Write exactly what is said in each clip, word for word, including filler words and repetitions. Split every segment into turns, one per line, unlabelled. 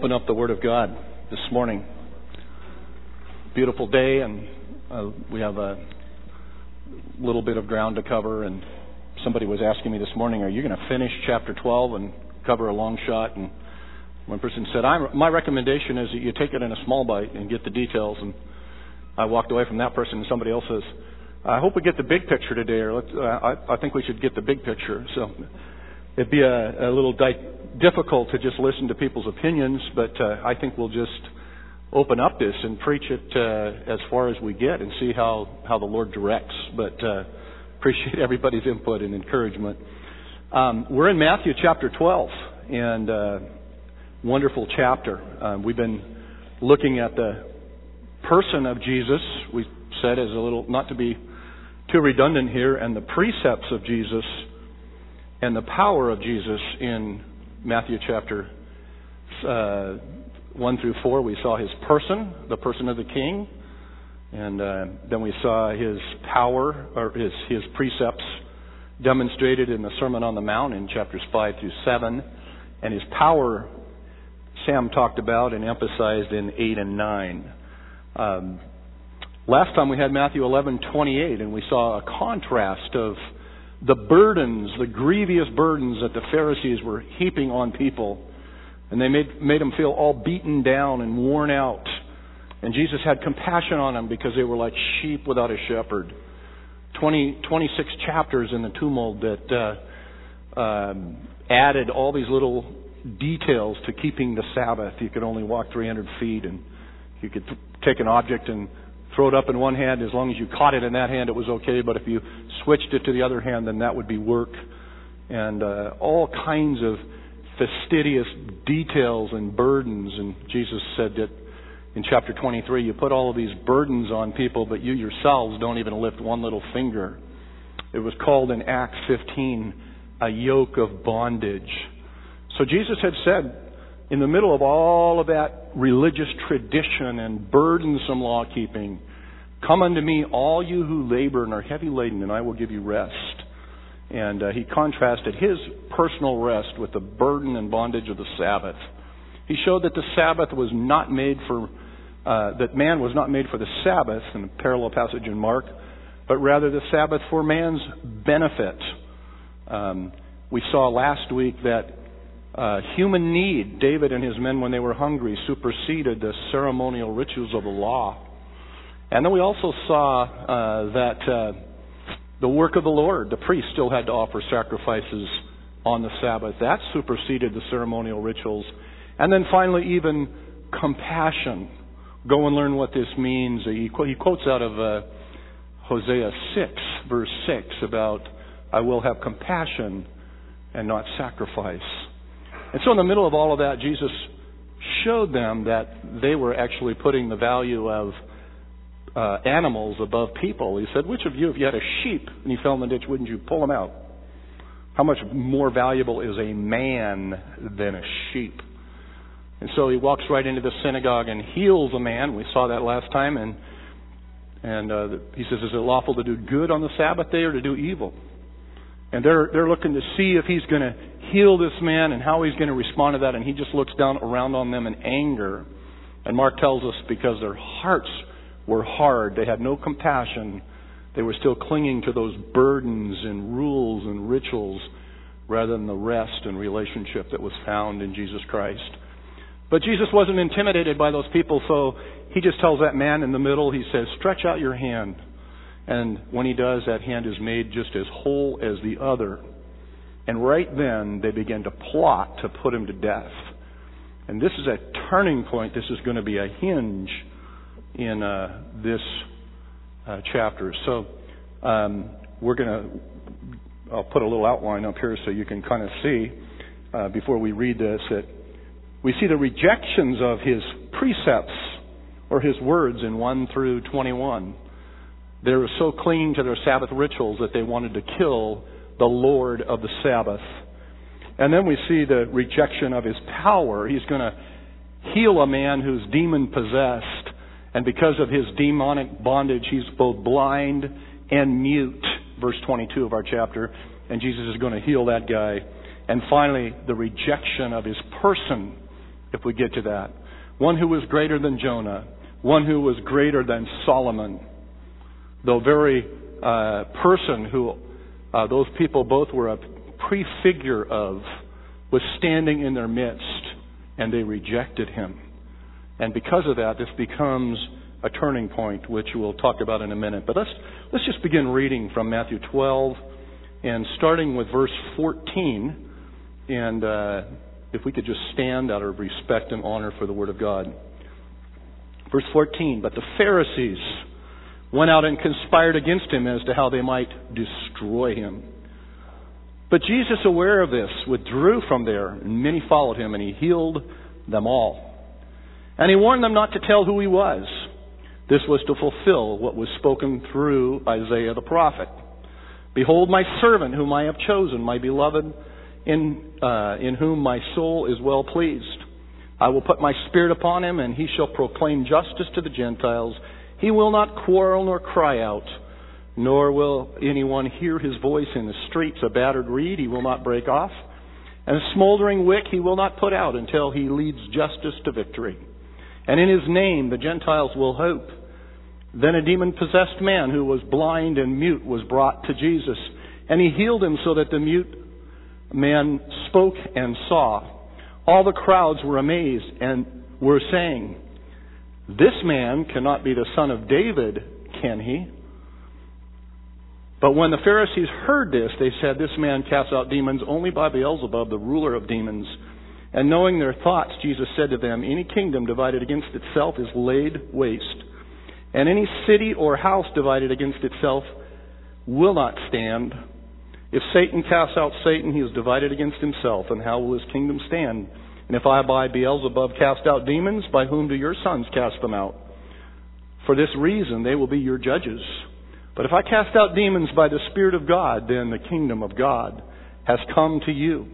open up the Word of God this morning. Beautiful day, and uh, we have a little bit of ground to cover. And somebody was asking me this morning, "Are you going to finish chapter twelve and cover a long shot?" And one person said, I'm, "My recommendation is that you take it in a small bite and get the details." And I walked away from that person, and somebody else says, "I hope we get the big picture today, or let's, uh, I, I think we should get the big picture." So it'd be a, a little di- difficult to just listen to people's opinions, but uh, I think we'll just open up this and preach it uh, as far as we get and see how, how the Lord directs. But uh, appreciate everybody's input and encouragement. Um, we're in Matthew chapter twelve, and uh, wonderful chapter. Um, we've been looking at the person of Jesus. We said as a little, not to be too redundant here, and the precepts of Jesus and the power of Jesus in Matthew chapter uh, one through four. We saw his person, the person of the King, and uh, then we saw his power, or his, his precepts demonstrated in the Sermon on the Mount in chapters five through seven, and his power Sam talked about and emphasized in eight and nine. Um, last time we had Matthew eleven twenty-eight, and we saw a contrast of the burdens, the grievous burdens that the Pharisees were heaping on people. And they made, made them feel all beaten down and worn out. And Jesus had compassion on them because they were like sheep without a shepherd. twenty, twenty-six chapters in the tumult that uh, um, added all these little details to keeping the Sabbath. You could only walk three hundred feet, and you could th- take an object and throw it up in one hand. As long as you caught it in that hand, it was okay. But if you switched it to the other hand, then that would be work. And uh, all kinds of fastidious details and burdens. And Jesus said that in chapter twenty-three, you put all of these burdens on people, but you yourselves don't even lift one little finger. It was called in Acts fifteen a yoke of bondage. So Jesus had said, in the middle of all of that religious tradition and burdensome law keeping, "Come unto me, all you who labor and are heavy laden, and I will give you rest." And uh, he contrasted his personal rest with the burden and bondage of the Sabbath. He showed that the Sabbath was not made for, uh, that man was not made for the Sabbath, in a parallel passage in Mark, but rather the Sabbath for man's benefit. Um, we saw last week that Uh, human need, David and his men, when they were hungry, superseded the ceremonial rituals of the law. And then we also saw uh, that uh, the work of the Lord, the priest still had to offer sacrifices on the Sabbath. That superseded the ceremonial rituals. And then finally, even compassion. Go and learn what this means. He, he quotes out of uh, Hosea six, verse six, about, "I will have compassion and not sacrifice." And so in the middle of all of that, Jesus showed them that they were actually putting the value of uh, animals above people. He said, "Which of you, if you had a sheep and you fell in the ditch, wouldn't you pull them out? How much more valuable is a man than a sheep?" And so he walks right into the synagogue and heals a man. We saw that last time. And and uh, he says, "Is it lawful to do good on the Sabbath day or to do evil?" And they're they're looking to see if he's going to heal this man and how he's going to respond to that. And he just looks down around on them in anger. And Mark tells us because their hearts were hard, they had no compassion. They were still clinging to those burdens and rules and rituals rather than the rest and relationship that was found in Jesus Christ. But Jesus wasn't intimidated by those people, so he just tells that man in the middle, he says, "Stretch out your hand." And when he does, that hand is made just as whole as the other. And right then, they begin to plot to put him to death. And this is a turning point. This is going to be a hinge in uh, this uh, chapter. So um, we're going to, I'll put a little outline up here so you can kind of see, uh, before we read this, that we see the rejections of his precepts or his words in one through twenty-one. They were so clinging to their Sabbath rituals that they wanted to kill the Lord of the Sabbath. And then we see the rejection of his power. He's going to heal a man who's demon-possessed. And because of his demonic bondage, he's both blind and mute. Verse twenty-two of our chapter. And Jesus is going to heal that guy. And finally, the rejection of his person if we get to that. One who was greater than Jonah. One who was greater than Solomon. The very uh, person who uh, those people both were a prefigure of was standing in their midst, and they rejected him. And because of that, this becomes a turning point, which we'll talk about in a minute. But let's let's just begin reading from Matthew twelve, and starting with verse fourteen. And uh, if we could just stand out of respect and honor for the Word of God. Verse fourteen, but the Pharisees went out and conspired against him as to how they might destroy him. But Jesus, aware of this, withdrew from there, and many followed him, and he healed them all. And he warned them not to tell who he was. This was to fulfill what was spoken through Isaiah the prophet. Behold my servant whom I have chosen, my beloved, in uh, in whom my soul is well pleased. I will put my spirit upon him, and he shall proclaim justice to the Gentiles. He will not quarrel nor cry out, nor will anyone hear his voice in the streets. A battered reed he will not break off, and a smoldering wick he will not put out until he leads justice to victory. And in his name the Gentiles will hope. Then a demon-possessed man who was blind and mute was brought to Jesus, and he healed him so that the mute man spoke and saw. All the crowds were amazed and were saying, this man cannot be the son of David, can he? But when the Pharisees heard this, they said, this man casts out demons only by Beelzebub, the ruler of demons. And knowing their thoughts, Jesus said to them, any kingdom divided against itself is laid waste, and any city or house divided against itself will not stand. If Satan casts out Satan, he is divided against himself, and how will his kingdom stand? And if I by Beelzebub cast out demons, by whom do your sons cast them out? For this reason they will be your judges. But if I cast out demons by the Spirit of God, then the kingdom of God has come to you.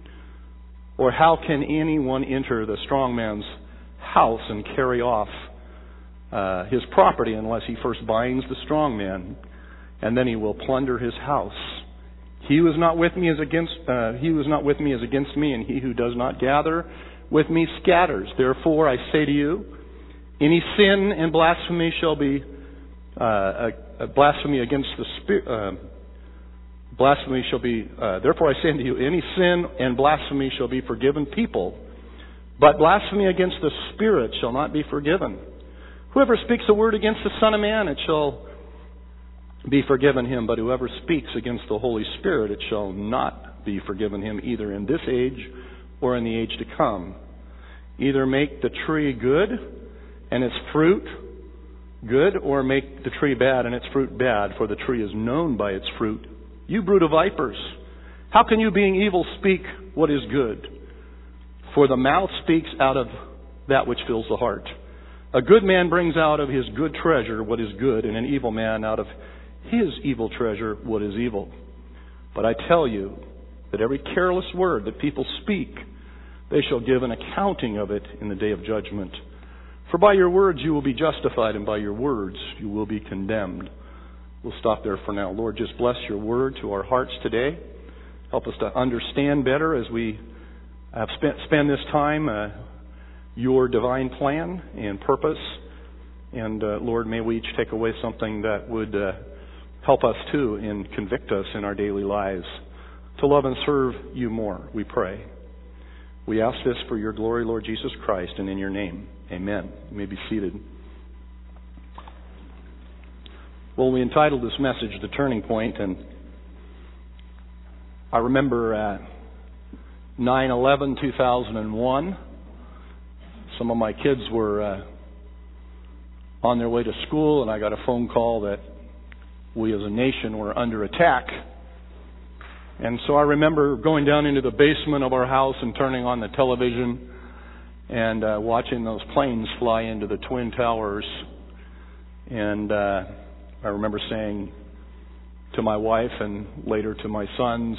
Or how can anyone enter the strong man's house and carry off uh, his property unless he first binds the strong man, and then he will plunder his house? He who is not with me is against uh, he who is not with me is against me, and he who does not gather with me scatters. Therefore I say to you, any sin and blasphemy shall be uh, a, a blasphemy against the spirit. Uh, blasphemy shall be. Uh, therefore I say unto you, any sin and blasphemy shall be forgiven people, but blasphemy against the Spirit shall not be forgiven. Whoever speaks a word against the Son of Man, it shall be forgiven him, but whoever speaks against the Holy Spirit, it shall not be forgiven him, either in this age or in the age to come. Either make the tree good and its fruit good, or make the tree bad and its fruit bad, for the tree is known by its fruit. You brood of vipers, how can you, being evil, speak what is good? For the mouth speaks out of that which fills the heart. A good man brings out of his good treasure what is good, and an evil man out of his evil treasure what is evil. But I tell you that every careless word that people speak, they shall give an accounting of it in the day of judgment. For by your words you will be justified, and by your words you will be condemned. We'll stop there for now. Lord, just bless your word to our hearts today. Help us to understand better as we have spent spend this time uh, your divine plan and purpose. And uh, Lord, may we each take away something that would uh, help us too and convict us in our daily lives to love and serve you more, we pray. We ask this for your glory, Lord Jesus Christ, and in your name. Amen. You may be seated. Well, we entitled this message The Turning Point, and I remember uh, nine eleven two thousand one. Some of my kids were uh, on their way to school, and I got a phone call that we as a nation were under attack. And so I remember going down into the basement of our house and turning on the television and uh, watching those planes fly into the Twin Towers. And uh, I remember saying to my wife and later to my sons,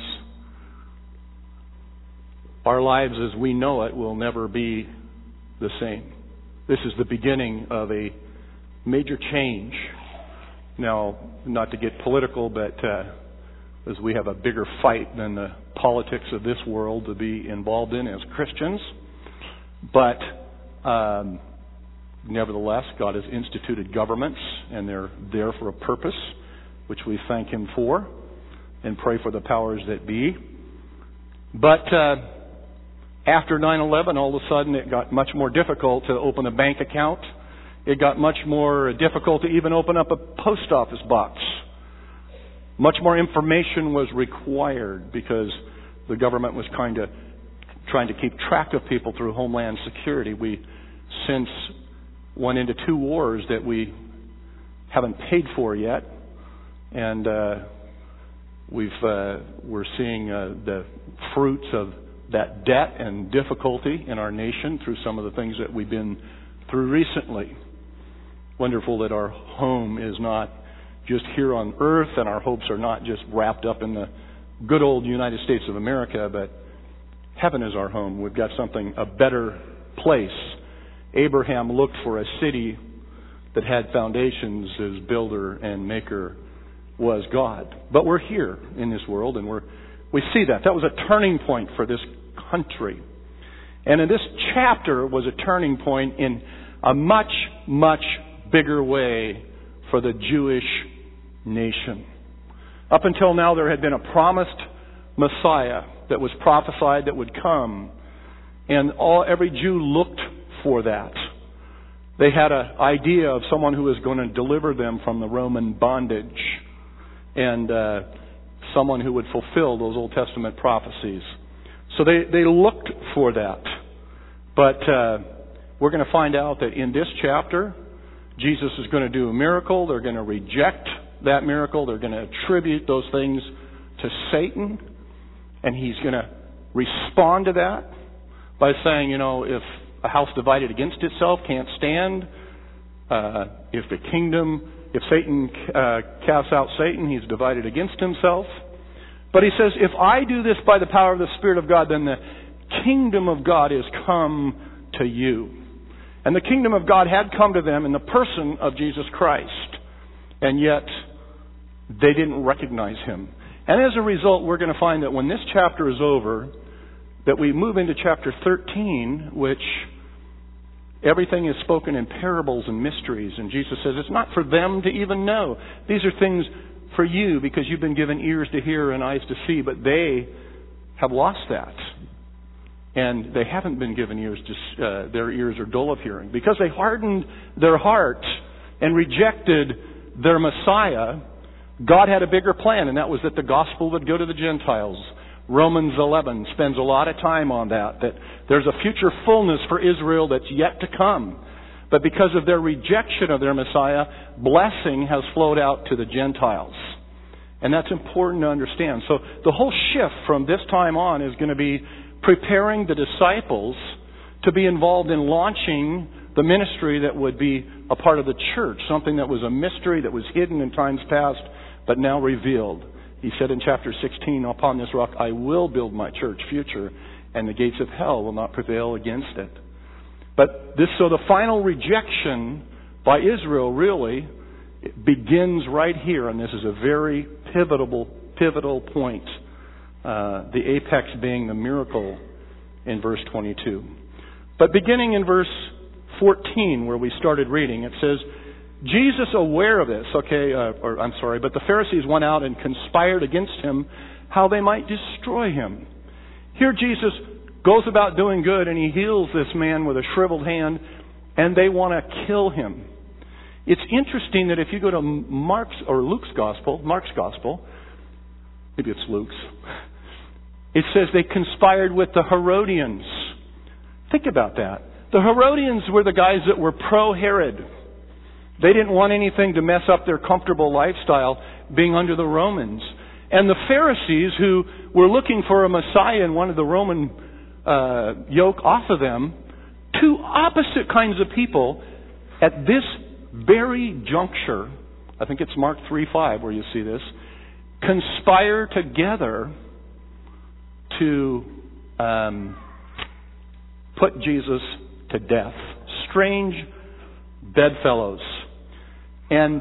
our lives as we know it will never be the same. This is the beginning of a major change. Now, not to get political, but uh, as we have a bigger fight than the politics of this world to be involved in as Christians, But um, nevertheless, God has instituted governments, and they're there for a purpose, which we thank Him for and pray for the powers that be. But uh, after nine eleven, all of a sudden it got much more difficult to open a bank account. It got much more difficult to even open up a post office box. Much more information was required because the government was kind of trying to keep track of people through Homeland Security. We since went into two wars that we haven't paid for yet, and uh, we've uh, we're seeing uh, the fruits of that debt and difficulty in our nation through some of the things that we've been through recently. Wonderful that our home is not just here on earth, and our hopes are not just wrapped up in the good old United States of America, but heaven is our home. We've got something, a better place. Abraham looked for a city that had foundations. His builder and maker was God. But we're here in this world, and we're we see that. That was a turning point for this country. And in this chapter was a turning point in a much, much bigger way for the Jewish nation. Up until now, there had been a promised Messiah that was prophesied that would come, and all every Jew looked for that. They had an idea of someone who was going to deliver them from the Roman bondage, and uh, someone who would fulfill those Old Testament prophecies. So they, they looked for that. But uh, we're going to find out that in this chapter, Jesus is going to do a miracle. They're going to reject that miracle. They're going to attribute those things to Satan. And He's going to respond to that by saying, you know, if a house divided against itself can't stand, uh, if the kingdom, if Satan uh, casts out Satan, he's divided against himself. But He says, if I do this by the power of the Spirit of God, then the kingdom of God is come to you. And the kingdom of God had come to them in the person of Jesus Christ. And yet, they didn't recognize Him. And as a result, we're going to find that when this chapter is over, that we move into chapter thirteen, which everything is spoken in parables and mysteries. And Jesus says it's not for them to even know. These are things for you because you've been given ears to hear and eyes to see. But they have lost that. And they haven't been given ears to, uh, their ears are dull of hearing. Because they hardened their heart and rejected their Messiah, God had a bigger plan, and that was that the gospel would go to the Gentiles. Romans eleven spends a lot of time on that, that there's a future fullness for Israel that's yet to come. But because of their rejection of their Messiah, blessing has flowed out to the Gentiles. And that's important to understand. So the whole shift from this time on is going to be preparing the disciples to be involved in launching the ministry that would be a part of the church, something that was a mystery that was hidden in times past, but now revealed. He said in chapter sixteen, upon this rock I will build my church, future, and the gates of hell will not prevail against it. But this, so the final rejection by Israel really begins right here, and this is a very pivotal, pivotal point. Uh, the apex being the miracle in verse twenty-two. But beginning in verse fourteen, where we started reading, it says, Jesus, aware of this, okay, uh, or I'm sorry, but the Pharisees went out and conspired against Him how they might destroy Him. Here Jesus goes about doing good, and He heals this man with a shriveled hand, and they want to kill Him. It's interesting that if you go to Mark's or Luke's Gospel, Mark's Gospel, maybe it's Luke's, it says they conspired with the Herodians. Think about that. The Herodians were the guys that were pro-Herod. They didn't want anything to mess up their comfortable lifestyle being under the Romans. And the Pharisees, who were looking for a Messiah and wanted the Roman uh, yoke off of them, two opposite kinds of people at this very juncture, I think it's Mark three five where you see this, conspire together to um, put Jesus to death. Strange bedfellows. And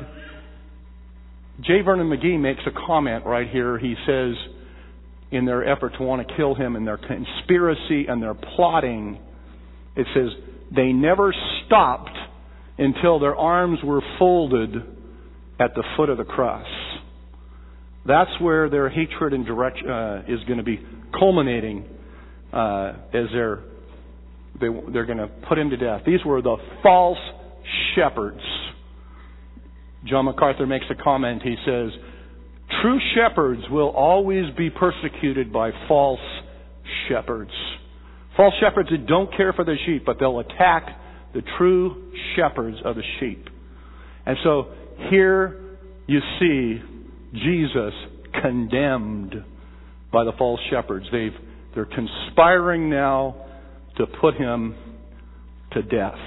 J. Vernon McGee makes a comment right here. He says, in their effort to want to kill Him and their conspiracy and their plotting, It says, they never stopped until their arms were folded at the foot of the cross. That's where their hatred and direct uh, is going to be culminating uh, as they're they, they're going to put him to death. These were the false shepherds. John MacArthur makes a comment. He says, true shepherds will always be persecuted by false shepherds. False shepherds that don't care for their sheep, but they'll attack the true shepherds of the sheep. And so here you see Jesus condemned by the false shepherds. They've, they're conspiring now to put him to death.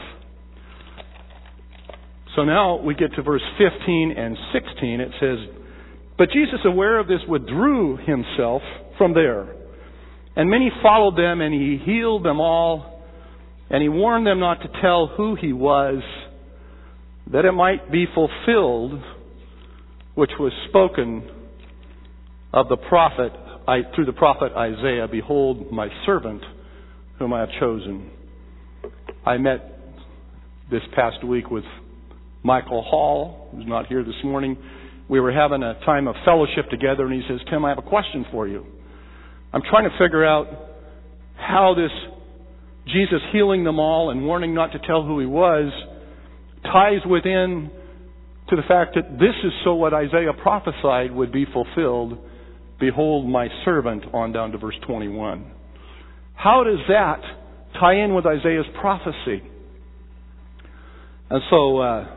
So now we get to verse fifteen and sixteen. It says, but Jesus, aware of this, withdrew himself from there. And many followed them, and he healed them all. And he warned them not to tell who he was, that it might be fulfilled, which was spoken of the prophet, I, through the prophet Isaiah, behold my servant, whom I have chosen. I met this past week with Michael Hall, who's not here this morning. We were having a time of fellowship together, and he says, Tim, I have a question for you. I'm trying to figure out how this Jesus healing them all and warning not to tell who he was ties within to the fact that this is so what Isaiah prophesied would be fulfilled. Behold my servant, on down to verse twenty-one. How does that tie in with Isaiah's prophecy? And so uh,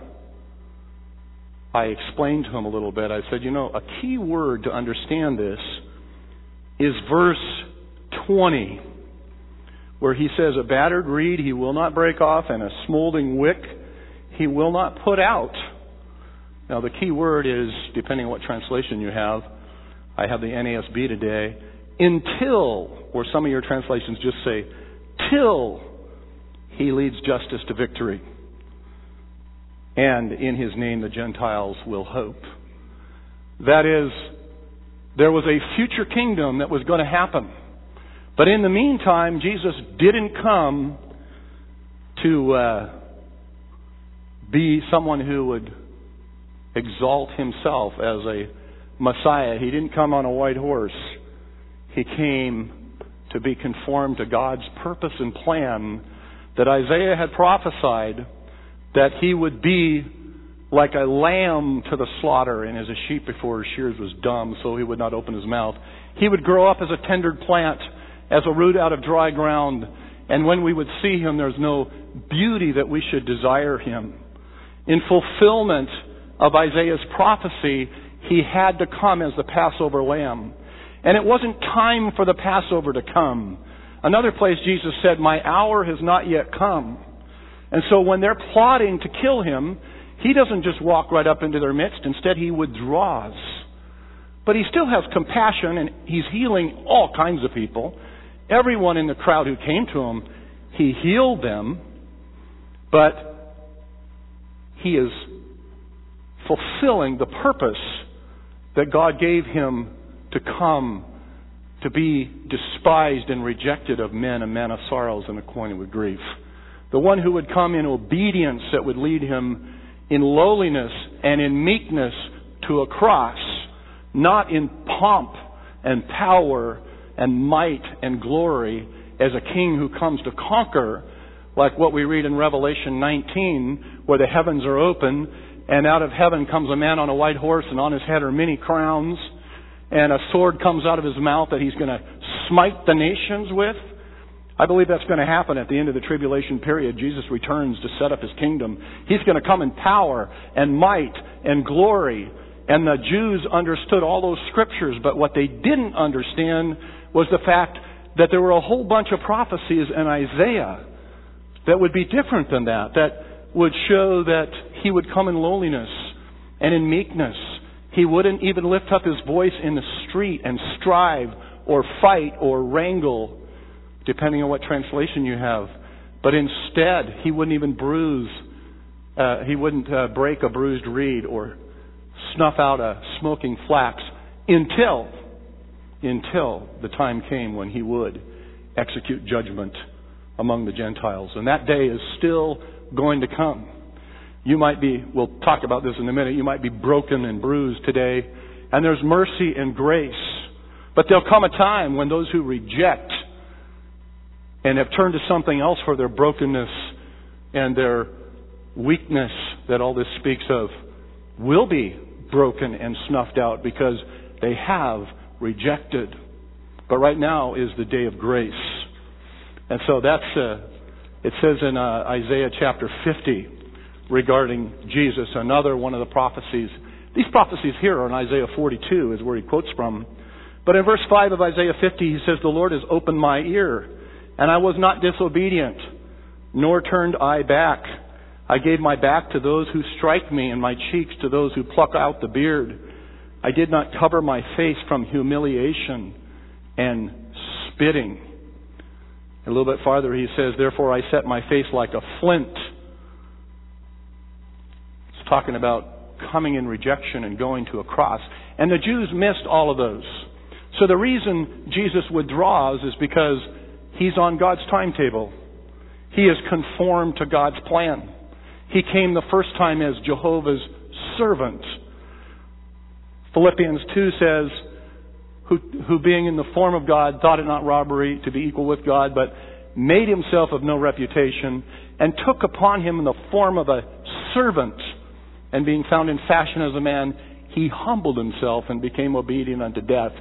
I explained to him a little bit. I said, you know, a key word to understand this is verse twenty, where he says, a battered reed he will not break off, and a smoldering wick he will not put out. Now the key word is, depending on what translation you have, I have the N A S B today, until, or some of your translations just say, till he leads justice to victory. And in his name the Gentiles will hope. That is, there was a future kingdom that was going to happen. But in the meantime, Jesus didn't come to uh, be someone who would exalt himself as a Messiah. He didn't come on a white horse. He came to be conformed to God's purpose and plan that Isaiah had prophesied, that he would be like a lamb to the slaughter, and as a sheep before his shears was dumb, so he would not open his mouth. He would grow up as a tender plant, as a root out of dry ground. And when we would see him, there's no beauty that we should desire him. In fulfillment of Isaiah's prophecy, he had to come as the Passover lamb. And it wasn't time for the Passover to come. Another place Jesus said, my hour has not yet come. And so when they're plotting to kill him, he doesn't just walk right up into their midst. Instead, he withdraws. But he still has compassion, and he's healing all kinds of people. Everyone in the crowd who came to him, he healed them. But he is fulfilling the purpose that God gave him to come, to be despised and rejected of men, a man of sorrows and acquainted with grief. The one who would come in obedience that would lead him in lowliness and in meekness to a cross, not in pomp and power and might and glory as a king who comes to conquer, like what we read in Revelation nineteen, where the heavens are open, and out of heaven comes a man on a white horse, and on his head are many crowns, and a sword comes out of his mouth that he's going to smite the nations with. I believe that's going to happen at the end of the tribulation period. Jesus returns to set up his kingdom. He's going to come in power and might and glory. And the Jews understood all those scriptures, but what they didn't understand was the fact that there were a whole bunch of prophecies in Isaiah that would be different than that, that would show that he would come in lowliness and in meekness. He wouldn't even lift up his voice in the street and strive or fight or wrangle, depending on what translation you have. But instead, he wouldn't even bruise, uh, he wouldn't uh, break a bruised reed or snuff out a smoking flax until, until the time came when he would execute judgment among the Gentiles. And that day is still going to come. You might be, we'll talk about this in a minute, you might be broken and bruised today, and there's mercy and grace. But there'll come a time when those who reject and have turned to something else for their brokenness and their weakness that all this speaks of will be broken and snuffed out because they have rejected. But right now is the day of grace. And so that's, uh, it says in uh, Isaiah chapter fifty regarding Jesus, another one of the prophecies. These prophecies here are in Isaiah forty-two is where he quotes from. But in verse five of Isaiah fifty, he says, "The Lord has opened my ear, and I was not disobedient, nor turned I back. I gave my back to those who strike me, and my cheeks to those who pluck out the beard. I did not cover my face from humiliation and spitting." A little bit farther he says, "Therefore I set my face like a flint." It's talking about coming in rejection and going to a cross. And the Jews missed all of those. So the reason Jesus withdraws is because He's on God's timetable. He is conformed to God's plan. He came the first time as Jehovah's servant. Philippians two says, who, who being in the form of God, thought it not robbery to be equal with God, but made himself of no reputation, and took upon him the form of a servant, and being found in fashion as a man, he humbled himself and became obedient unto death,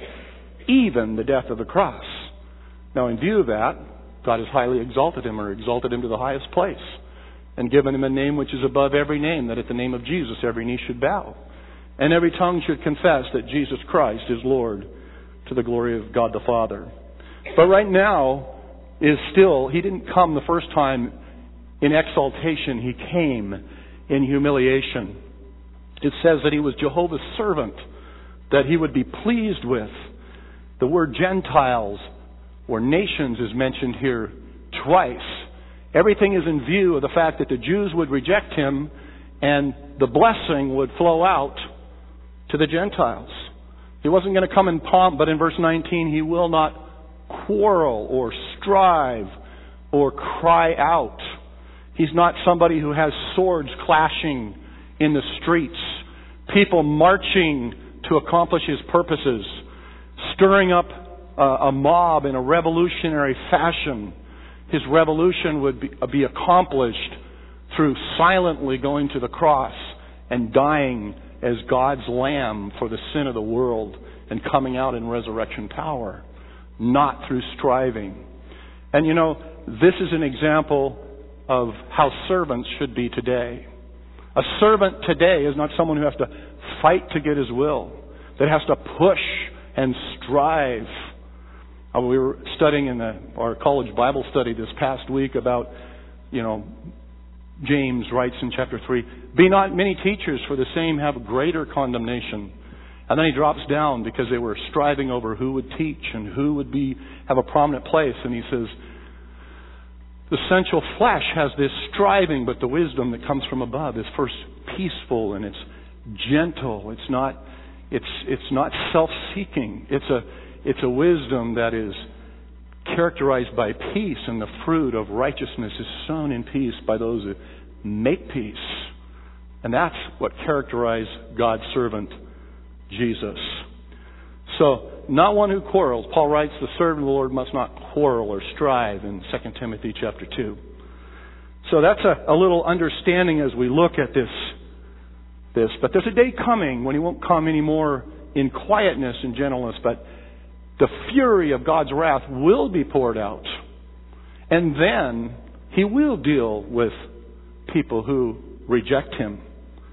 even the death of the cross. Now, in view of that, God has highly exalted him, or exalted him to the highest place, and given him a name which is above every name, that at the name of Jesus every knee should bow, and every tongue should confess that Jesus Christ is Lord, to the glory of God the Father. But right now is still, He didn't come the first time in exaltation. He came in humiliation. It says that He was Jehovah's servant, that He would be pleased with. The word Gentiles or nations is mentioned here twice. Everything is in view of the fact that the Jews would reject Him and the blessing would flow out to the Gentiles. He wasn't going to come in pomp, but in verse nineteen, He will not quarrel or strive or cry out. He's not somebody who has swords clashing in the streets, people marching to accomplish His purposes, stirring up a, a mob in a revolutionary fashion. His revolution would be, be accomplished through silently going to the cross and dying as God's Lamb for the sin of the world and coming out in resurrection power, not through striving. And you know, this is an example of how servants should be today. A servant today is not someone who has to fight to get his will, that has to push and strive. Uh, we were studying in the, our college Bible study this past week about, you know, James writes in chapter three, "Be not many teachers, for the same have greater condemnation." And then he drops down because they were striving over who would teach and who would be have a prominent place. And he says, "The sensual flesh has this striving, but the wisdom that comes from above is first peaceful and it's gentle. It's not, it's it's not self-seeking. It's a it's a wisdom that is characterized by peace, and the fruit of righteousness is sown in peace by those who make peace." And that's what characterized God's servant, Jesus. So, not one who quarrels. Paul writes, "The servant of the Lord must not quarrel or strive," in Second Timothy chapter two. So that's a, a little understanding as we look at this, this. But there's a day coming when He won't come anymore in quietness and gentleness, but the fury of God's wrath will be poured out. And then He will deal with people who reject Him.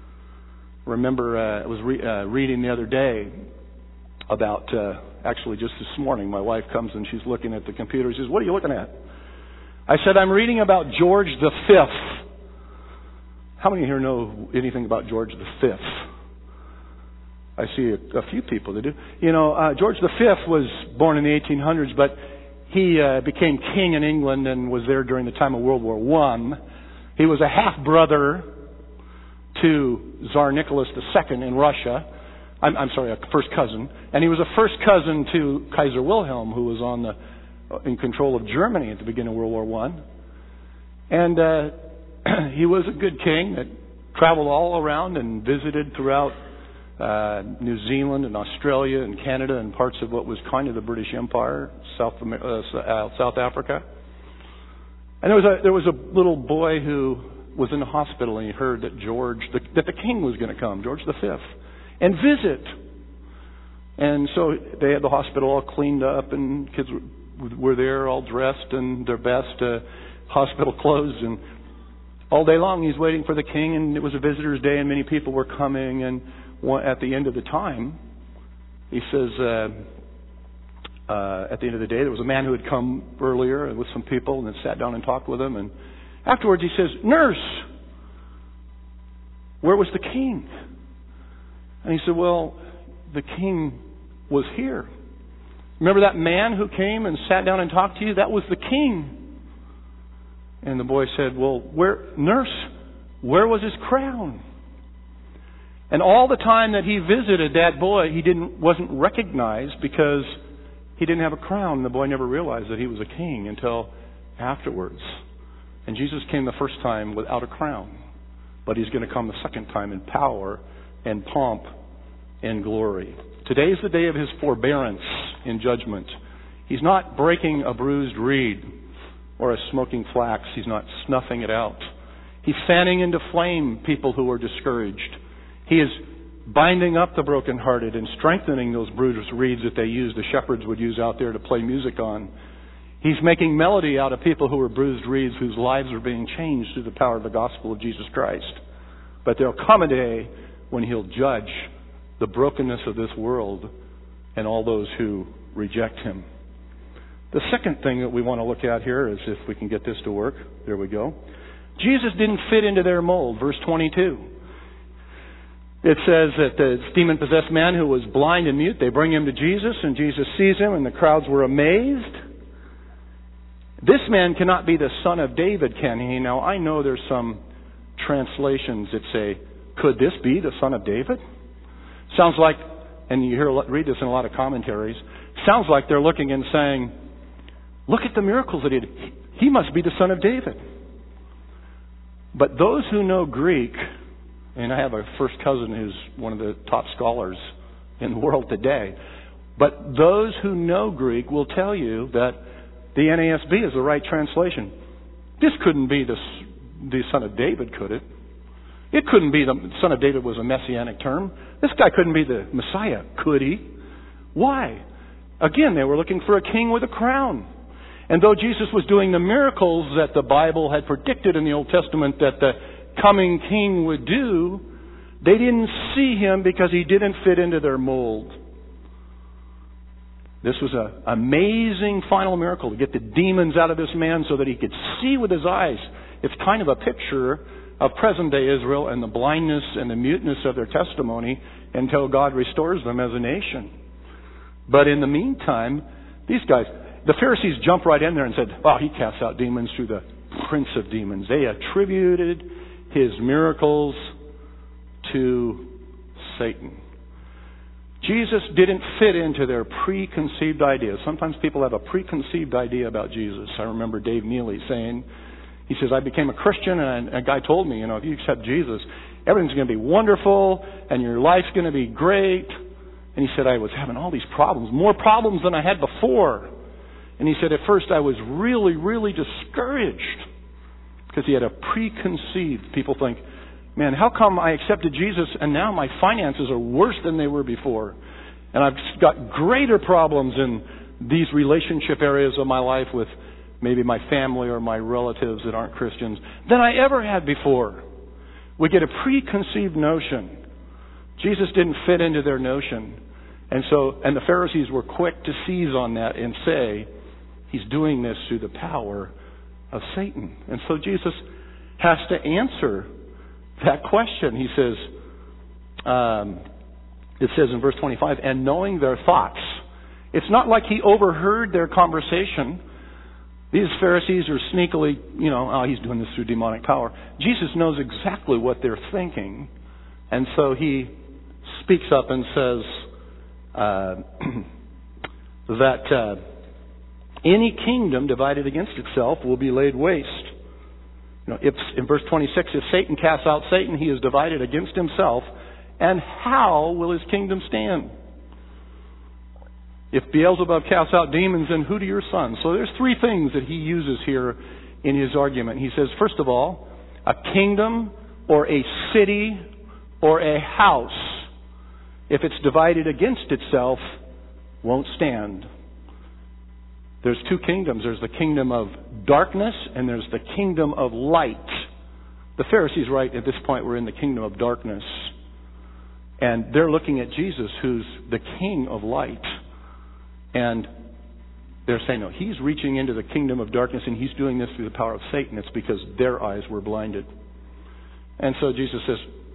Remember, uh, I was re- uh, reading the other day about, uh, actually just this morning, my wife comes and she's looking at the computer. She says, "What are you looking at?" I said, "I'm reading about George the Fifth. How many here know anything about George the Fifth? I see a, a few people that do. You know, uh, George the Fifth was born in the eighteen hundreds, but he uh, became king in England and was there during the time of World War One. He was a half-brother to Tsar Nicholas the Second in Russia. I'm, I'm sorry, a first cousin. And he was a first cousin to Kaiser Wilhelm, who was on the in control of Germany at the beginning of World War One. And uh, he was a good king that traveled all around and visited throughout uh, New Zealand and Australia and Canada and parts of what was kind of the British Empire, South Amer- uh, South Africa. And there was a there was a little boy who was in the hospital, and he heard that George, the, that the king was going to come, George the Fifth, and visit. And so they had the hospital all cleaned up, and kids were, were there all dressed in their best uh, hospital clothes, and all day long he's waiting for the king. And it was a visitor's day, and many people were coming. And one, at the end of the time, he says, uh, uh, at the end of the day, there was a man who had come earlier with some people and then sat down and talked with them. And afterwards he says, "Nurse, where was the king?" And he said, "Well, the king was here. Remember that man who came and sat down and talked to you? That was the king." And the boy said, "Well, where, nurse, where was his crown?" And all the time that he visited that boy, he didn't wasn't recognized because he didn't have a crown. And the boy never realized that he was a king until afterwards. And Jesus came the first time without a crown, but he's going to come the second time in power and pomp and glory. Today is the day of his forbearance in judgment. He's not breaking a bruised reed or a smoking flax. He's not snuffing it out. He's fanning into flame people who are discouraged. He is binding up the brokenhearted and strengthening those bruised reeds that they use, the shepherds would use out there to play music on. He's making melody out of people who are bruised reeds, whose lives are being changed through the power of the gospel of Jesus Christ. But there'll come a day when he'll judge the brokenness of this world and all those who reject him. The second thing that we want to look at here is, if we can get this to work, there we go. Jesus didn't fit into their mold. Verse twenty-two. It says that the demon-possessed man who was blind and mute, they bring him to Jesus, and Jesus sees him, and the crowds were amazed. This man cannot be the son of David, can he? Now, I know there's some translations that say, could this be the son of David? Sounds like, and you hear read this in a lot of commentaries, sounds like they're looking and saying, look at the miracles that he did. He must be the son of David. But those who know Greek, and I have a first cousin who's one of the top scholars in the world today, but those who know Greek will tell you that the N A S B is the right translation. This couldn't be the, the son of David, could it? It couldn't be the son of David was a messianic term. This guy couldn't be the Messiah, could he? Why? Again, they were looking for a king with a crown. And though Jesus was doing the miracles that the Bible had predicted in the Old Testament that the coming king would do, they didn't see him because he didn't fit into their mold. This was an amazing final miracle to get the demons out of this man so that he could see with his eyes. It's kind of a picture of present-day Israel and the blindness and the muteness of their testimony until God restores them as a nation. But in the meantime, these guys, the Pharisees jumped right in there and said, "Oh, he casts out demons through the prince of demons." They attributed his miracles to Satan. Jesus didn't fit into their preconceived ideas. Sometimes people have a preconceived idea about Jesus. I remember Dave Neely saying, he says, I became a Christian, and a guy told me, you know, if you accept Jesus, everything's going to be wonderful, and your life's going to be great. And he said, I was having all these problems, more problems than I had before. And he said, at first I was really, really discouraged because he had a preconceived, people think, man, how come I accepted Jesus and now my finances are worse than they were before? And I've got greater problems in these relationship areas of my life with maybe my family or my relatives that aren't Christians than I ever had before. We get a preconceived notion. Jesus didn't fit into their notion. And so, and the Pharisees were quick to seize on that and say, he's doing this through the power of Satan. And so Jesus has to answer that question. He says, um, it says in verse twenty-five, and knowing their thoughts. It's not like he overheard their conversation. These Pharisees are sneakily, you know, oh, he's doing this through demonic power. Jesus knows exactly what they're thinking. And so he speaks up and says uh, that uh, any kingdom divided against itself will be laid waste. You know, if, in verse twenty-six, if Satan casts out Satan, he is divided against himself. And how will his kingdom stand? If Beelzebub casts out demons, then who do your sons? So there's three things that he uses here in his argument. He says, first of all, a kingdom or a city or a house, if it's divided against itself, won't stand. There's two kingdoms. There's the kingdom of darkness and there's the kingdom of light. The Pharisees, right, at this point were in the kingdom of darkness. And they're looking at Jesus, who's the king of light. And they're saying, no, he's reaching into the kingdom of darkness and he's doing this through the power of Satan. It's because their eyes were blinded. And so Jesus says,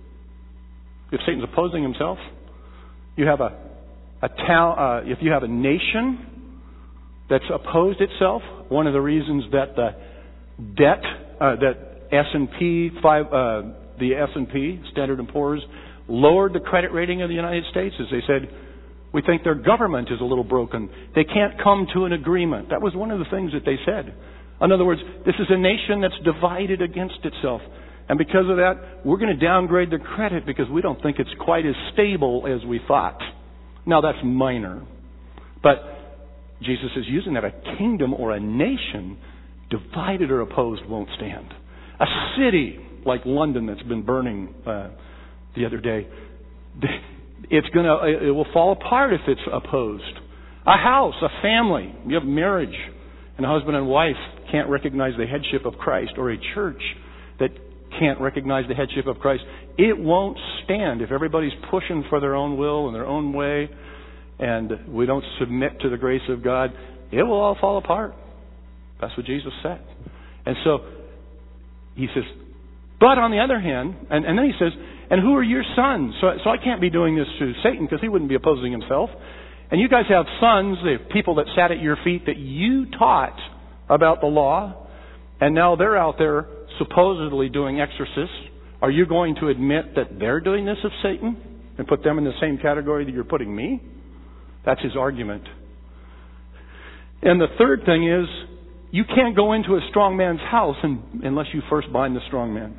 if Satan's opposing himself, you have a, a town, uh, if you have a nation that's opposed itself, one of the reasons that the debt, uh, that S and P, five, uh, the S and P, Standard and Poor's, lowered the credit rating of the United States is they said, we think their government is a little broken. They can't come to an agreement. That was one of the things that they said. In other words, this is a nation that's divided against itself. And because of that, we're going to downgrade their credit because we don't think it's quite as stable as we thought. Now, that's minor. But Jesus is using that. A kingdom or a nation divided or opposed won't stand. A city like London that's been burning uh, the other day, it's gonna, it will fall apart if it's opposed. A house, a family, you have marriage, and a husband and wife can't recognize the headship of Christ, or a church that can't recognize the headship of Christ. It won't stand if everybody's pushing for their own will and their own way, and we don't submit to the grace of God. It will all fall apart. That's what Jesus said. And so he says, but on the other hand, and, and then he says, and who are your sons? So, so I can't be doing this to Satan because he wouldn't be opposing himself. And you guys have sons, the people that sat at your feet that you taught about the law, and now they're out there supposedly doing exorcists. Are you going to admit that they're doing this of Satan and put them in the same category that you're putting me? That's his argument. And the third thing is, you can't go into a strong man's house and, unless you first bind the strong man.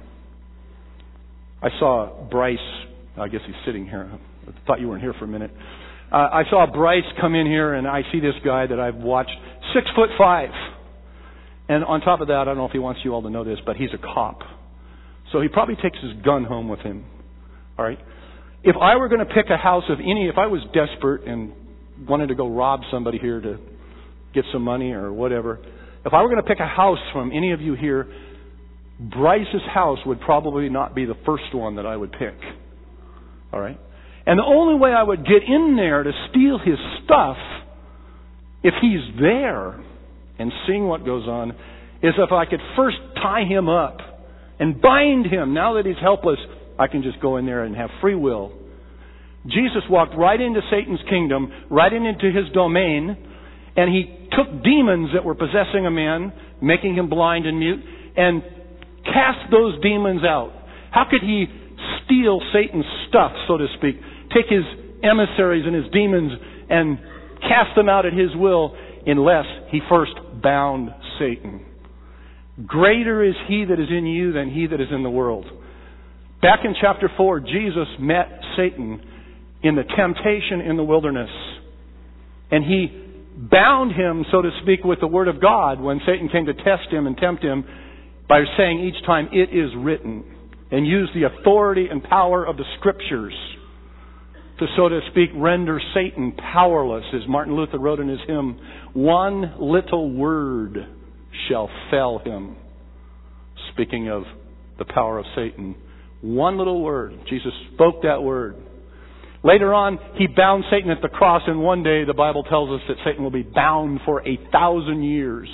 I saw Bryce, I guess he's sitting here. I thought you weren't here for a minute. Uh, I saw Bryce come in here and I see this guy that I've watched, six foot five. And on top of that, I don't know if he wants you all to know this, but he's a cop. So he probably takes his gun home with him. All right. If I were going to pick a house of any, if I was desperate and wanted to go rob somebody here to get some money or whatever, if I were going to pick a house from any of you here, Bryce's house would probably not be the first one that I would pick. All right? And the only way I would get in there to steal his stuff, if he's there and seeing what goes on, is if I could first tie him up and bind him. Now that he's helpless, I can just go in there and have free will. Jesus walked right into Satan's kingdom, right into his domain, and he took demons that were possessing a man, making him blind and mute, and cast those demons out. How could he steal Satan's stuff, so to speak? Take his emissaries and his demons and cast them out at his will unless he first bound Satan. Greater is he that is in you than he that is in the world. Back in chapter four, Jesus met Satan in the temptation in the wilderness. And he bound him, so to speak, with the Word of God when Satan came to test him and tempt him by saying each time, it is written, and used the authority and power of the Scriptures to, so to speak, render Satan powerless. As Martin Luther wrote in his hymn, one little word shall fell him. Speaking of the power of Satan. One little word. Jesus spoke that word. Later on, he bound Satan at the cross, and one day the Bible tells us that Satan will be bound for a thousand years.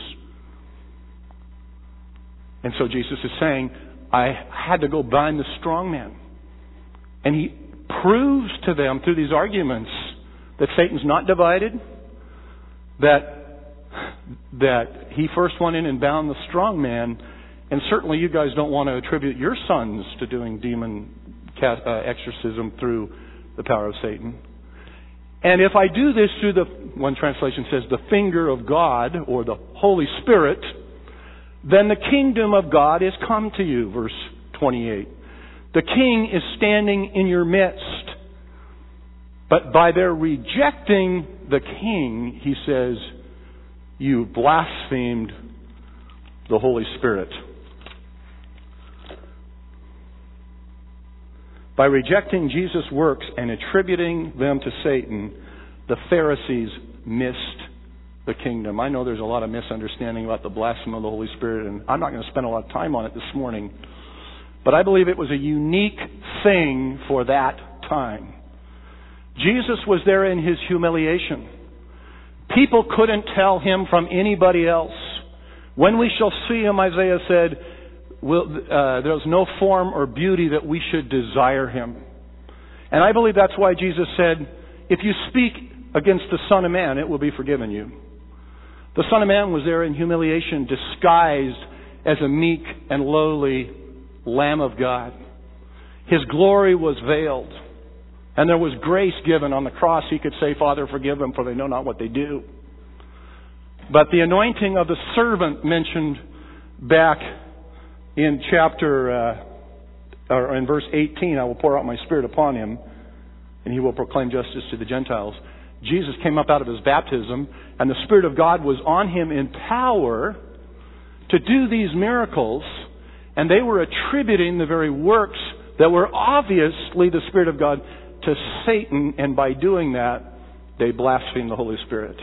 And so Jesus is saying, I had to go bind the strong man. And he proves to them through these arguments that Satan's not divided, that, that he first went in and bound the strong man, and certainly you guys don't want to attribute your sons to doing demon uh, exorcism through the power of Satan. And if I do this through the, one translation says, the finger of God, or the Holy Spirit, then the kingdom of God is come to you. Verse twenty-eight. The king is standing in your midst. But by their rejecting the king, he says, you blasphemed the Holy Spirit. By rejecting Jesus' works and attributing them to Satan, the Pharisees missed the kingdom. I know there's a lot of misunderstanding about the blasphemy of the Holy Spirit, and I'm not going to spend a lot of time on it this morning. But I believe it was a unique thing for that time. Jesus was there in His humiliation. People couldn't tell Him from anybody else. When we shall see Him, Isaiah said, will, uh, there's no form or beauty that we should desire Him. And I believe that's why Jesus said, if you speak against the Son of Man, it will be forgiven you. The Son of Man was there in humiliation, disguised as a meek and lowly Lamb of God. His glory was veiled. And there was grace given on the cross. He could say, Father, forgive them, for they know not what they do. But the anointing of the servant mentioned back in chapter, uh, or in verse eighteen, I will pour out my Spirit upon him, and he will proclaim justice to the Gentiles. Jesus came up out of his baptism, and the Spirit of God was on him in power to do these miracles, and they were attributing the very works that were obviously the Spirit of God to Satan, and by doing that, they blasphemed the Holy Spirit.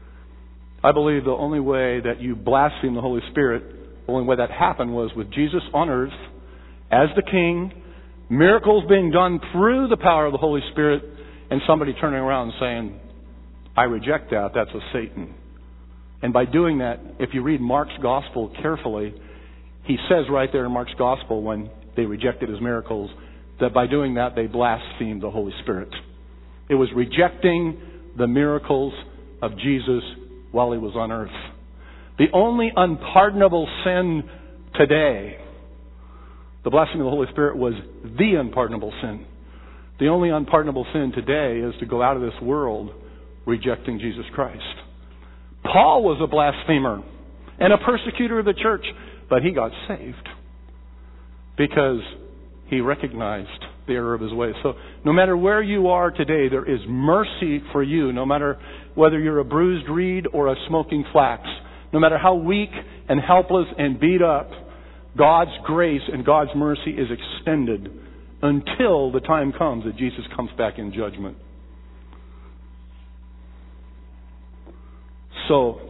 I believe the only way that you blaspheme the Holy Spirit, the only way that happened was with Jesus on earth as the King, miracles being done through the power of the Holy Spirit, and somebody turning around and saying, I reject that, that's of Satan. And by doing that, if you read Mark's Gospel carefully, he says right there in Mark's Gospel when they rejected His miracles, that by doing that they blasphemed the Holy Spirit. It was rejecting the miracles of Jesus while He was on earth. The only unpardonable sin today, the blasphemy of the Holy Spirit was the unpardonable sin. The only unpardonable sin today is to go out of this world rejecting Jesus Christ. Paul was a blasphemer and a persecutor of the church, but he got saved because he recognized the error of his ways. So no matter where you are today, there is mercy for you, no matter whether you're a bruised reed or a smoking flax. No matter how weak and helpless and beat up, God's grace and God's mercy is extended until the time comes that Jesus comes back in judgment. So,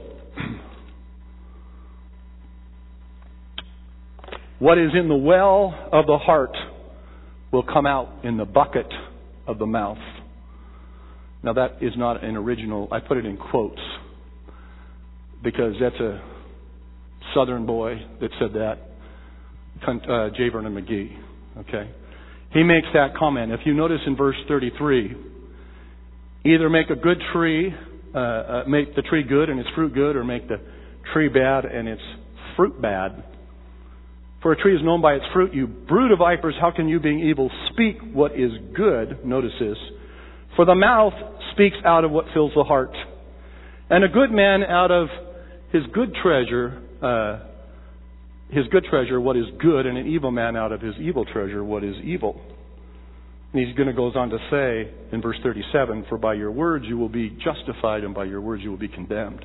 what is in the well of the heart will come out in the bucket of the mouth. Now that is not an original, I put it in quotes because that's a Southern boy that said that, uh, J. Vernon McGee. Okay, he makes that comment. If you notice in verse thirty-three, either make a good tree, uh, uh, make the tree good and its fruit good, or make the tree bad and its fruit bad. For a tree is known by its fruit. You brood of vipers, how can you, being evil, speak what is good? Notice this. For the mouth speaks out of what fills the heart. And a good man out of his good treasure, uh, his good treasure, what is good, and an evil man out of his evil treasure, what is evil. And he's going to goes on to say in verse thirty-seven, for by your words you will be justified, and by your words you will be condemned.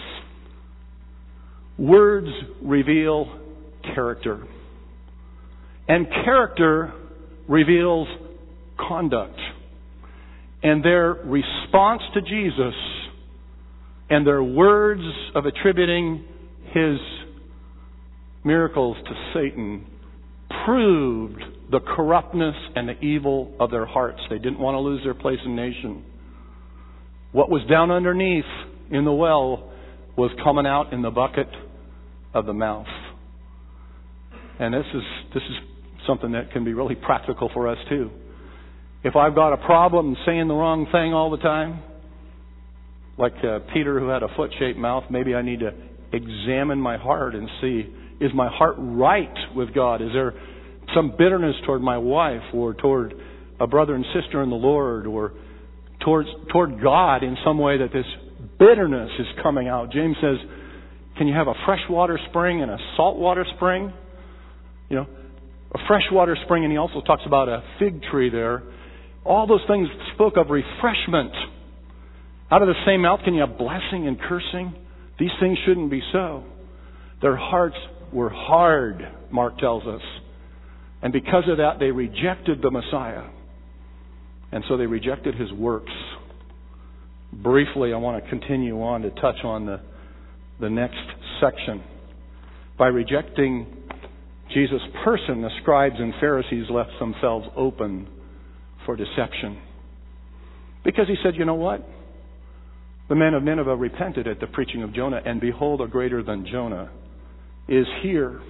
Words reveal character. And character reveals conduct. And their response to Jesus and their words of attributing His miracles to Satan proved the corruptness and the evil of their hearts. They didn't want to lose their place in nation. What was down underneath in the well was coming out in the bucket of the mouth. And this is this is something that can be really practical for us too. If I've got a problem saying the wrong thing all the time, like uh, Peter who had a foot-shaped mouth, maybe I need to examine my heart and see, is my heart right with God? Is there some bitterness toward my wife or toward a brother and sister in the Lord or towards toward God in some way that this bitterness is coming out? James says, Can you have a freshwater spring and a saltwater spring? You know, a freshwater spring, and he also talks about a fig tree there. All those things spoke of refreshment. Out of the same mouth can you have blessing and cursing? These things shouldn't be so. Their hearts were hard, Mark tells us. And because of that, they rejected the Messiah. And so they rejected His works. Briefly, I want to continue on to touch on the, the next section. By rejecting Jesus' person, the scribes and Pharisees left themselves open for deception. Because he said, you know what? The men of Nineveh repented at the preaching of Jonah, and behold, a greater than Jonah is here.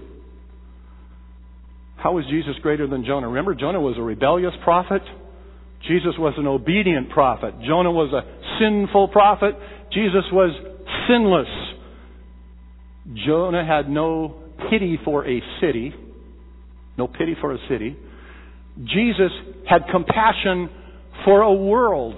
How is Jesus greater than Jonah? Remember, Jonah was a rebellious prophet. Jesus was an obedient prophet. Jonah was a sinful prophet. Jesus was sinless. Jonah had no pity for a city. No pity for a city. Jesus had compassion for a world.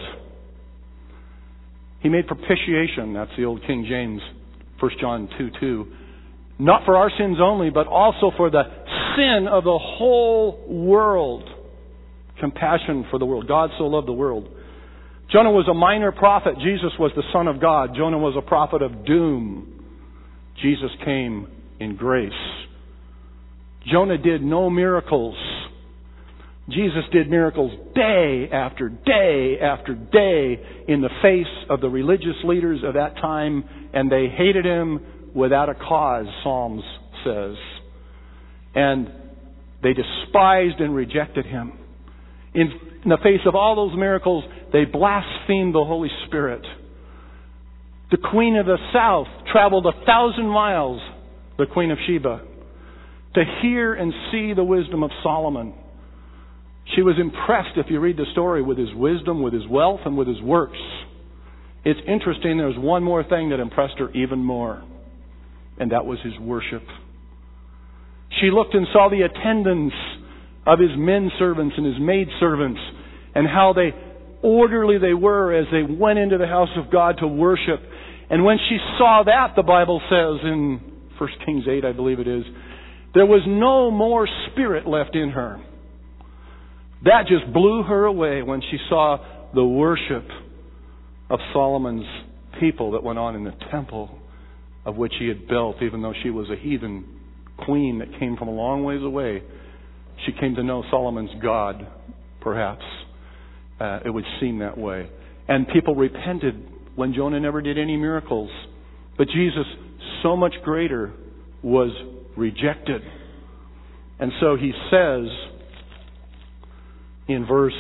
He made propitiation. That's the old King James, First John two two. Not for our sins only, but also for the sin of the whole world. Compassion for the world. God so loved the world. Jonah was a minor prophet. Jesus was the Son of God. Jonah was a prophet of doom. Jesus came in grace. Jonah did no miracles. Jesus did miracles day after day after day in the face of the religious leaders of that time, and they hated Him without a cause, Psalms says. And they despised and rejected Him. In the face of all those miracles, they blasphemed the Holy Spirit. The Queen of the South traveled a thousand miles, the Queen of Sheba, to hear and see the wisdom of Solomon. She was impressed, if you read the story, with his wisdom, with his wealth, and with his works. It's interesting, there's one more thing that impressed her even more, and that was his worship. She looked and saw the attendance of his men servants and his maid servants, and how they orderly they were as they went into the house of God to worship. And when she saw that, the Bible says in First Kings eight, I believe it is, there was no more spirit left in her. That just blew her away when she saw the worship of Solomon's people that went on in the temple of which he had built, even though she was a heathen queen that came from a long ways away. She came to know Solomon's God, perhaps. Uh, it would seem that way. And people repented when Jonah never did any miracles. But Jesus, so much greater, was rejected. And so he says in verse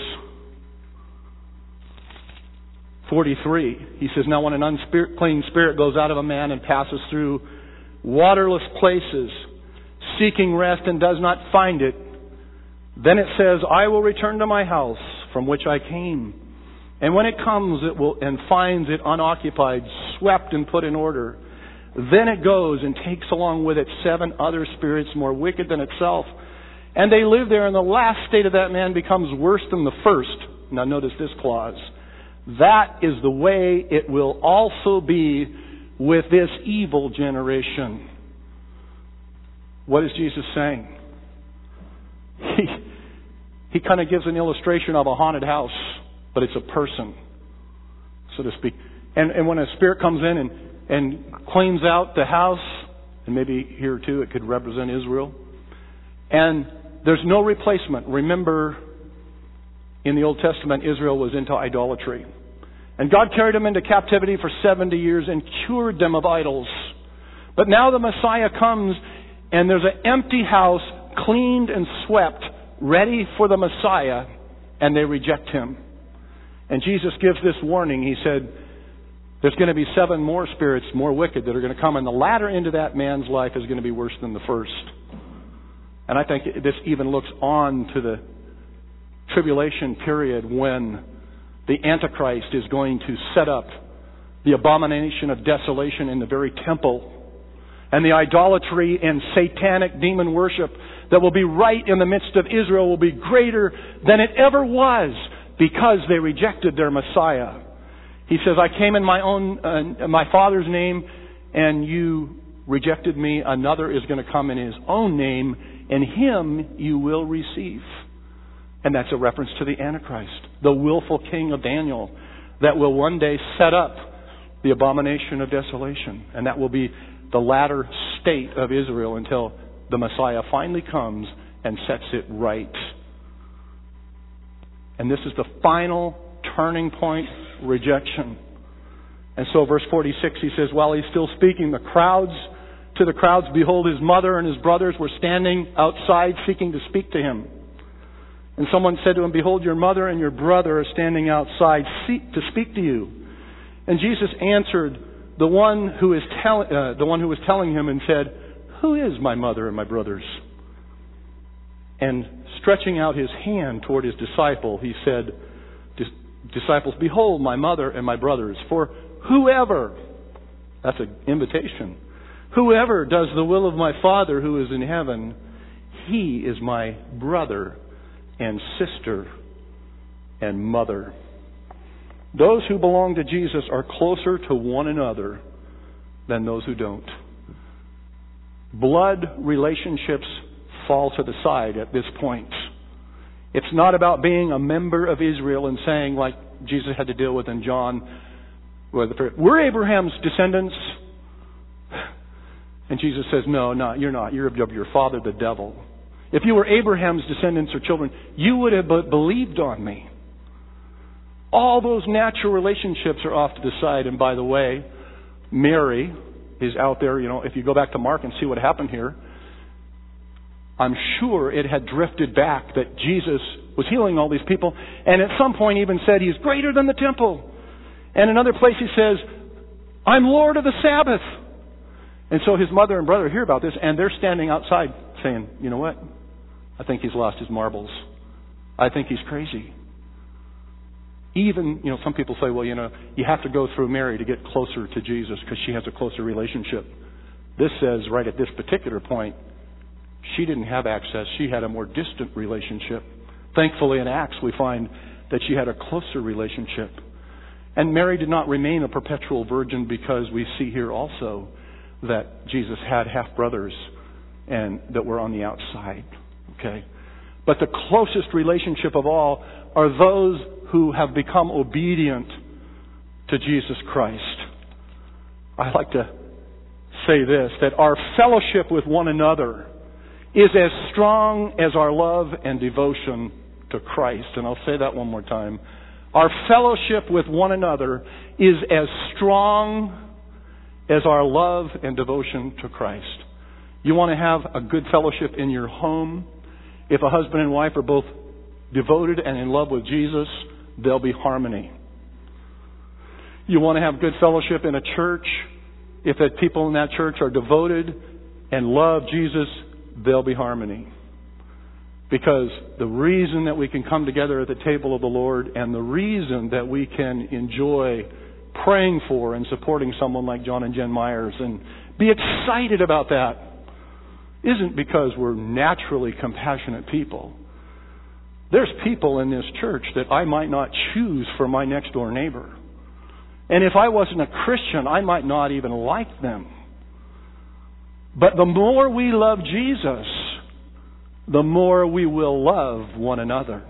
forty-three, he says, now when an unclean spirit goes out of a man and passes through waterless places, seeking rest and does not find it, then it says, I will return to my house from which I came. And when it comes it will and finds it unoccupied, swept and put in order, then it goes and takes along with it seven other spirits more wicked than itself. And they live there, and the last state of that man becomes worse than the first. Now notice this clause. That is the way it will also be with this evil generation. What is Jesus saying? He, he kind of gives an illustration of a haunted house, but it's a person, so to speak. And, and when a spirit comes in and, and cleans out the house, and maybe here too it could represent Israel, and there's no replacement. Remember, in the Old Testament, Israel was into idolatry. And God carried them into captivity for seventy years and cured them of idols. But now the Messiah comes, and there's an empty house, cleaned and swept, ready for the Messiah, and they reject Him. And Jesus gives this warning. He said, there's going to be seven more spirits, more wicked, that are going to come, and the latter end of that man's life is going to be worse than the first. And I think this even looks on to the tribulation period when the Antichrist is going to set up the abomination of desolation in the very temple. And the idolatry and satanic demon worship that will be right in the midst of Israel will be greater than it ever was because they rejected their Messiah. He says, I came in my own, uh, my Father's name, and you rejected me, another is going to come in his own name, and him you will receive. And that's a reference to the Antichrist, the willful king of Daniel, that will one day set up the abomination of desolation. And that will be the latter state of Israel until the Messiah finally comes and sets it right. And this is the final turning point, rejection. And so verse forty-six, he says, while he's still speaking, the crowds, to the crowds, behold, his mother and his brothers were standing outside seeking to speak to him. And someone said to him, behold, your mother and your brother are standing outside seek to speak to you. And Jesus answered the one who is tell, uh, the one who was telling him and said, who is my mother and my brothers? And stretching out his hand toward his disciple, he said, disciples, behold my mother and my brothers. For whoever, that's an invitation, whoever does the will of my Father who is in heaven, he is my brother and sister and mother. Those who belong to Jesus are closer to one another than those who don't. Blood relationships fall to the side at this point. It's not about being a member of Israel and saying, like Jesus had to deal with in John, we're Abraham's descendants. And Jesus says, no, no, you're not. You're of your father, the devil. If you were Abraham's descendants or children, you would have believed on me. All those natural relationships are off to the side. And by the way, Mary is out there. You know, if you go back to Mark and see what happened here, I'm sure it had drifted back that Jesus was healing all these people. And at some point even said he's greater than the temple. And another place he says, I'm Lord of the Sabbath. And so his mother and brother hear about this, and they're standing outside saying, you know what? I think he's lost his marbles. I think he's crazy. Even, you know, some people say, well, you know, you have to go through Mary to get closer to Jesus because she has a closer relationship. This says right at this particular point, she didn't have access. She had a more distant relationship. Thankfully in Acts we find that she had a closer relationship. And Mary did not remain a perpetual virgin because we see here also that Jesus had half-brothers and that were on the outside. Okay? But the closest relationship of all are those who have become obedient to Jesus Christ. I like to say this, that our fellowship with one another is as strong as our love and devotion to Christ. And I'll say that one more time. Our fellowship with one another is as strong as our love and devotion to Christ. You want to have a good fellowship in your home? If a husband and wife are both devoted and in love with Jesus, there'll be harmony. You want to have good fellowship in a church? If the people in that church are devoted and love Jesus, there'll be harmony. Because the reason that we can come together at the table of the Lord and the reason that we can enjoy praying for and supporting someone like John and Jen Myers and be excited about that isn't because we're naturally compassionate people. There's people in this church that I might not choose for my next door neighbor. And if I wasn't a Christian, I might not even like them. But the more we love Jesus, the more we will love one another.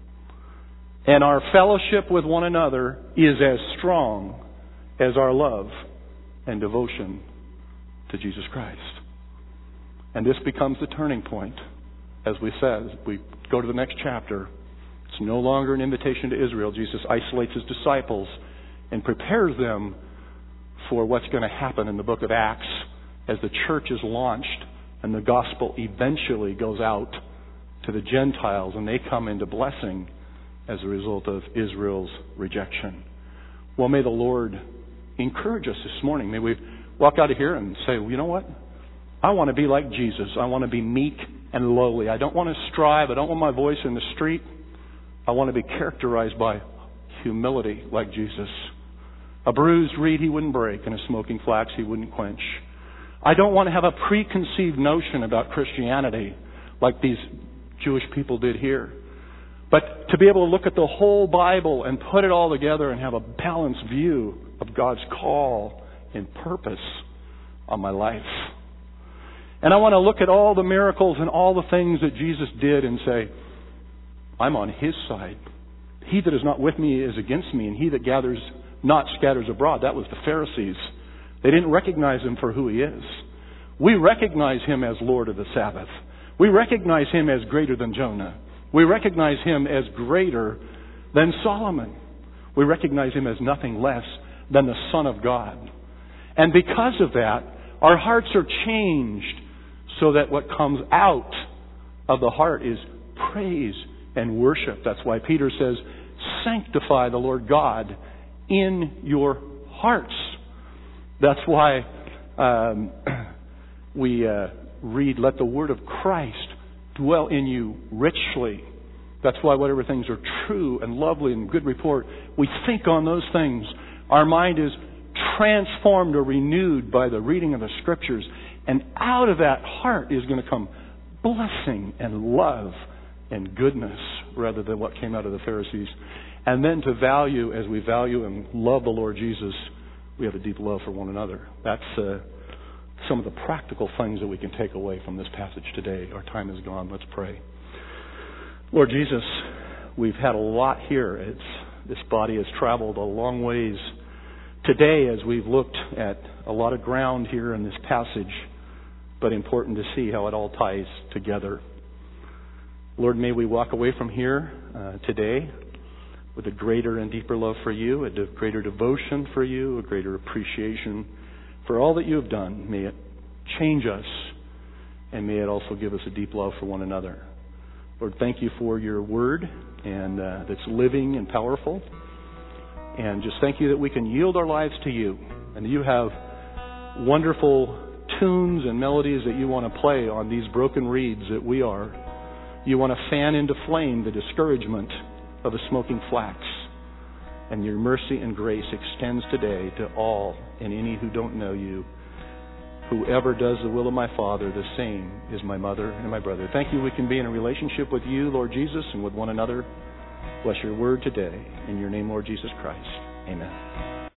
And our fellowship with one another is as strong as our love and devotion to Jesus Christ. And this becomes the turning point. As we said, we go to the next chapter. It's no longer an invitation to Israel. Jesus isolates his disciples and prepares them for what's going to happen in the book of Acts as the church is launched and the gospel eventually goes out to the Gentiles and they come into blessing as a result of Israel's rejection. Well, may the Lord encourage us this morning. May we walk out of here and say, well, you know what? I want to be like Jesus. I want to be meek and lowly. I don't want to strive. I don't want my voice in the street. I want to be characterized by humility like Jesus. A bruised reed he wouldn't break, and a smoking flax he wouldn't quench. I don't want to have a preconceived notion about Christianity like these Jewish people did here. But to be able to look at the whole Bible and put it all together and have a balanced view of God's call and purpose on my life. And I want to look at all the miracles and all the things that Jesus did and say, I'm on His side. He that is not with me is against me, and he that gathers not scatters abroad. That was the Pharisees. They didn't recognize Him for who He is. We recognize Him as Lord of the Sabbath. We recognize Him as greater than Jonah. We recognize Him as greater than Solomon. We recognize Him as nothing less than the Son of God. And because of that, our hearts are changed so that what comes out of the heart is praise and worship. That's why Peter says, sanctify the Lord God in your hearts. That's why um, we uh, read, let the word of Christ dwell in you richly. That's why whatever things are true and lovely and good report, we think on those things. Our mind is transformed or renewed by the reading of the Scriptures. And out of that heart is going to come blessing and love and goodness rather than what came out of the Pharisees. And then to value, as we value and love the Lord Jesus, we have a deep love for one another. That's uh, some of the practical things that we can take away from this passage today. Our time is gone. Let's pray. Lord Jesus, we've had a lot here. It's, this body has traveled a long ways today as we've looked at a lot of ground here in this passage, but important to see how it all ties together. Lord, may we walk away from here uh, today with a greater and deeper love for You, a de- greater devotion for You, a greater appreciation for all that You have done. May it change us, and may it also give us a deep love for one another. Lord, thank You for Your Word, and uh, that's living and powerful. And just thank You that we can yield our lives to You, and You have wonderful tunes and melodies that You want to play on these broken reeds that we are. You want to fan into flame the discouragement of the smoking flax. And Your mercy and grace extends today to all and any who don't know You. Whoever does the will of my Father, the same is my mother and my brother. Thank You we can be in a relationship with You, Lord Jesus, and with one another. Bless Your word today. In Your name, Lord Jesus Christ. Amen.